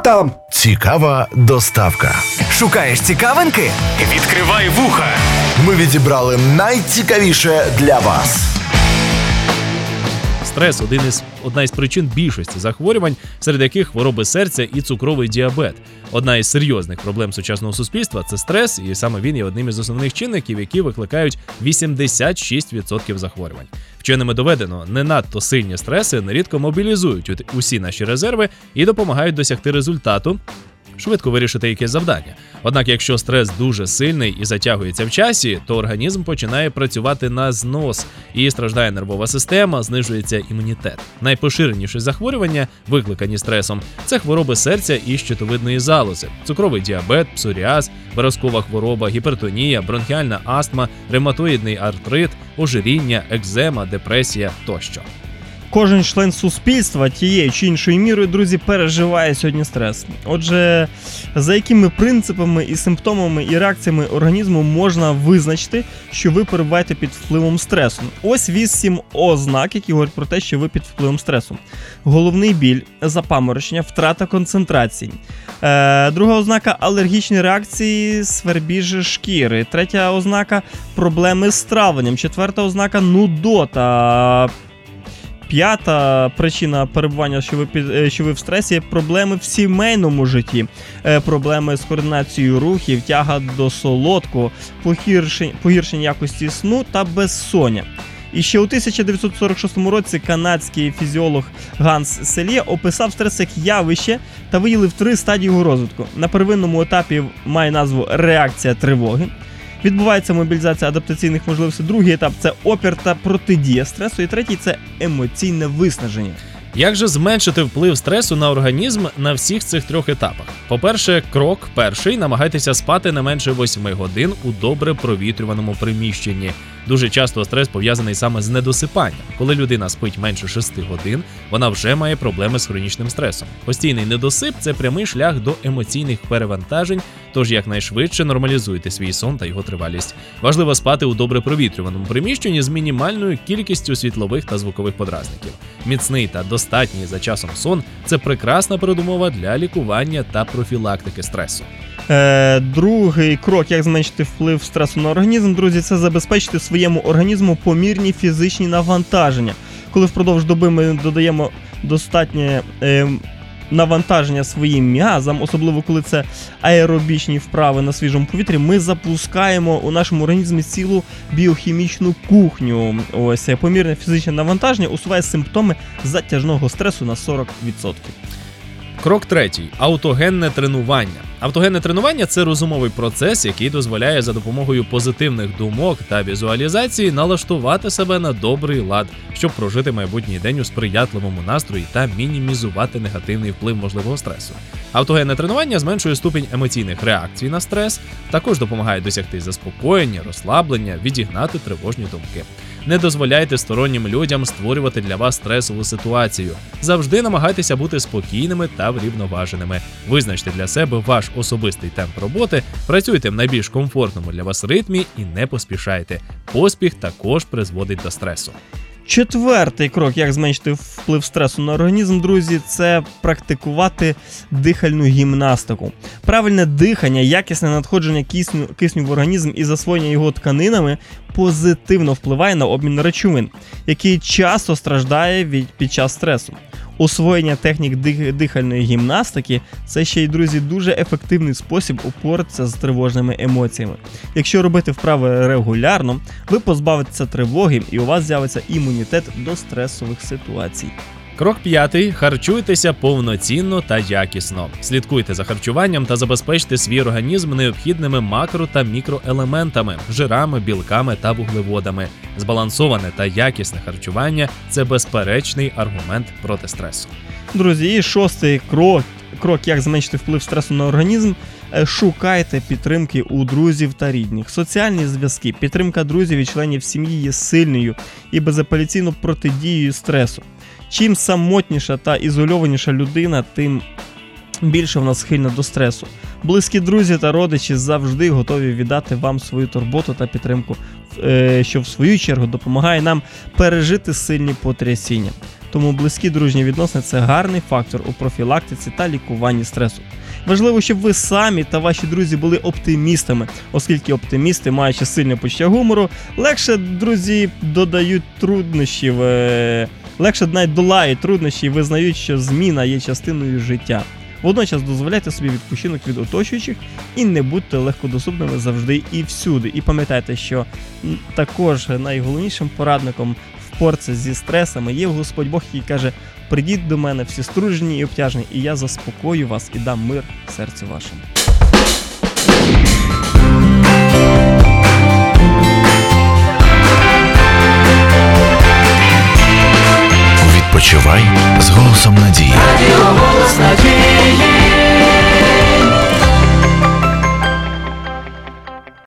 там? Цікава доставка. Шукаєш цікавинки? Відкривай вуха. Ми відібрали найцікавіше для вас. Стрес – одна із причин більшості захворювань, серед яких хвороби серця і цукровий діабет. Одна із серйозних проблем сучасного суспільства – це стрес, і саме він є одним із основних чинників, які викликають 86% захворювань. Вченими доведено, не надто сильні стреси нерідко мобілізують усі наші резерви і допомагають досягти результату, швидко вирішити якесь завдання. Однак, якщо стрес дуже сильний і затягується в часі, то організм починає працювати на знос, і страждає нервова система, знижується імунітет. Найпоширеніші захворювання, викликані стресом, це хвороби серця і щитовидної залози, цукровий діабет, псоріаз, виразкова хвороба, гіпертонія, бронхіальна астма, ревматоїдний артрит, ожиріння, екзема, депресія тощо. Кожен член суспільства тією чи іншою мірою, друзі, переживає сьогодні стрес. Отже, за якими принципами і симптомами і реакціями організму можна визначити, що ви перебуваєте під впливом стресу? Ось 8 ознак, які говорять про те, що ви під впливом стресу. Головний біль, запаморочення, втрата концентрації. Друга ознака – алергічні реакції, свербіж шкіри. Третя ознака – проблеми з травленням. Четверта ознака – нудота. П'ята причина перебування, що ви в стресі – проблеми в сімейному житті, проблеми з координацією рухів, тяга до солодкого, погіршення якості сну та безсоння. І ще у 1946 році канадський фізіолог Ганс Селє описав стрес як явище та виділив 3 стадії його розвитку. На первинному етапі має назву реакція тривоги. Відбувається мобілізація адаптаційних можливостей. Другий етап – це опір та протидія стресу. І третій – це емоційне виснаження. Як же зменшити вплив стресу на організм на всіх цих 3 етапах? По-перше, крок перший – намагайтеся спати не менше 8 годин у добре провітрюваному приміщенні. Дуже часто стрес пов'язаний саме з недосипанням. Коли людина спить менше 6 годин, вона вже має проблеми з хронічним стресом. Постійний недосип – це прямий шлях до емоційних перевантажень, тож якнайшвидше нормалізуйте свій сон та його тривалість. Важливо спати у добре провітрюваному приміщенні з мінімальною кількістю світлових та звукових подразників. Міцний та достатній за часом сон – це прекрасна передумова для лікування та профілактики стресу. Другий крок, як зменшити вплив стресу на організм, друзі, це забезпечити своєму організму помірні фізичні навантаження. Коли впродовж доби ми додаємо достатнє навантаження своїм м'язам, особливо коли це аеробічні вправи на свіжому повітрі, ми запускаємо у нашому організмі цілу біохімічну кухню. Ось помірне фізичне навантаження усуває симптоми затяжного стресу на 40%. Крок третій – автогенне тренування. Автогенне тренування – це розумовий процес, який дозволяє за допомогою позитивних думок та візуалізації налаштувати себе на добрий лад, щоб прожити майбутній день у сприятливому настрої та мінімізувати негативний вплив можливого стресу. Автогенне тренування зменшує ступінь емоційних реакцій на стрес, також допомагає досягти заспокоєння, розслаблення, відігнати тривожні думки. Не дозволяйте стороннім людям створювати для вас стресову ситуацію. Завжди намагайтеся бути спокійними та врівноваженими. Визначте для себе ваш особистий темп роботи, працюйте в найбільш комфортному для вас ритмі і не поспішайте. Поспіх також призводить до стресу. Четвертий крок, як зменшити вплив стресу на організм, друзі, це практикувати дихальну гімнастику. Правильне дихання, якісне надходження кисню в організм і засвоєння його тканинами позитивно впливає на обмін речовин, який часто страждає під час стресу. Освоєння технік дихальної гімнастики – це ще й, друзі, дуже ефективний спосіб упоратися з тривожними емоціями. Якщо робити вправи регулярно, ви позбавитеся тривоги і у вас з'явиться імунітет до стресових ситуацій. Крок п'ятий – харчуйтеся повноцінно та якісно. Слідкуйте за харчуванням та забезпечте свій організм необхідними макро- та мікроелементами, жирами, білками та вуглеводами. Збалансоване та якісне харчування – це безперечний аргумент проти стресу. Друзі, і шостий крок, як зменшити вплив стресу на організм – шукайте підтримки у друзів та рідних. Соціальні зв'язки, підтримка друзів і членів сім'ї є сильною і безапеляційно протидією стресу. Чим самотніша та ізольованіша людина, тим більше вона схильна до стресу. Близькі друзі та родичі завжди готові віддати вам свою турботу та підтримку, що в свою чергу допомагає нам пережити сильні потрясіння. Тому близькі дружні відносини – це гарний фактор у профілактиці та лікуванні стресу. Важливо, щоб ви самі та ваші друзі були оптимістами, оскільки оптимісти, маючи сильне почуття гумору, легше, друзі, додають труднощів, легше навіть долають труднощі і визнають, що зміна є частиною життя. Водночас дозволяйте собі відпочинок від оточуючих і не будьте легкодоступними завжди і всюди. І пам'ятайте, що також найголовнішим порадником впоратися зі стресами є Господь Бог, який каже: «Придіть до мене всі струджені і обтяжені, і я заспокою вас і дам мир серцю вашому». Відпочивай з голосом надії.